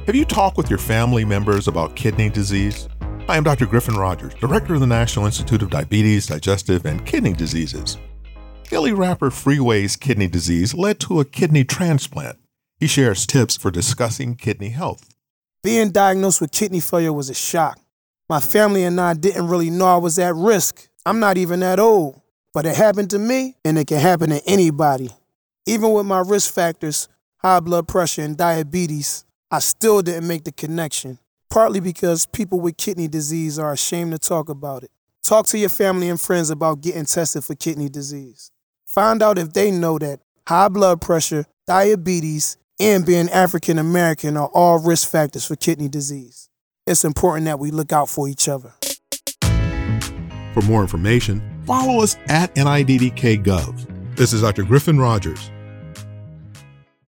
Have you talked with your family members about kidney disease? I am Dr. Griffin Rogers, Director of the National Institute of Diabetes, Digestive, and Kidney Diseases. Billy Rapper Freeway's kidney disease led to a kidney transplant. He shares tips for discussing kidney health. Being diagnosed with kidney failure was a shock. My family and I didn't really know I was at risk. I'm not even that old, but it happened to me, and it can happen to anybody. Even with my risk factors, high blood pressure and diabetes, I still didn't make the connection, partly because people with kidney disease are ashamed to talk about it. Talk to your family and friends about getting tested for kidney disease. Find out if they know that high blood pressure, diabetes, and being African American are all risk factors for kidney disease. It's important that we look out for each other. For more information, follow us at NIDDK.gov. This is Dr. Griffin Rogers.